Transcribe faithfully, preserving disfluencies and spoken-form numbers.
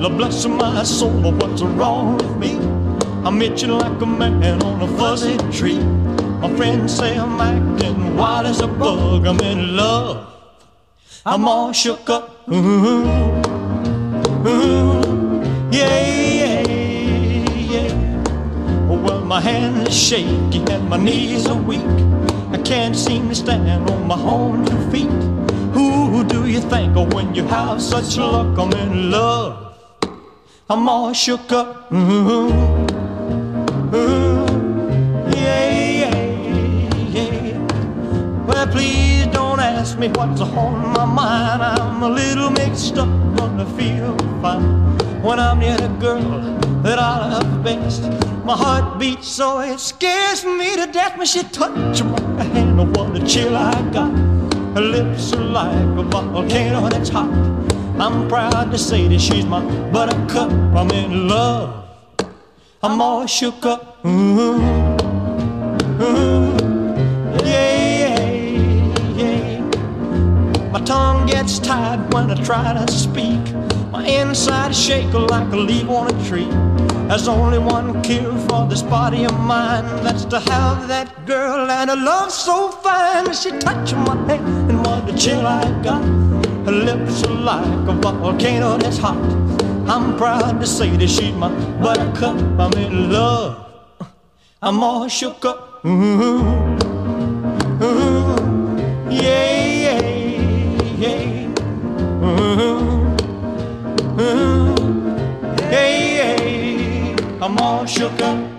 Lord bless my soul, but what's wrong with me? I'm itching like a man on a fuzzy tree. My friends say I'm acting wild as a bug. I'm in love, I'm all shook up. Ooh, ooh, yeah, yeah, yeah. Well, my hands are shaky and my knees are weak. I can't seem to stand on my own two feet. Who do you think of when you have such luck? I'm in love, I'm all shook up. Ooh, ooh, yeah, yeah, yeah. Well, please don't ask me what's on my mind. I'm a little mixed up, but I feel fine when I'm near the girl that I love best. My heart beats so it scares me to death when she touches my hand. Oh, what a chill I got. Her lips are like a volcano that's hot. I'm proud to say that she's my buttercup. I'm in love, I'm all shook up. Ooh, ooh, yeah, yeah, yeah. My tongue gets tied when I try to speak. My inside shake like a leaf on a tree. There's only one cure for this body of mine. That's to have that girl and a love so fine. She touched my hand and what a chill I got. Her lips are like a volcano that's hot. I'm proud to say that she's my buttercup. I'm in love, I'm all shook up. Ooh, ooh, yeah, yeah, yeah. Ooh, ooh, yeah, yeah. I'm all shook up.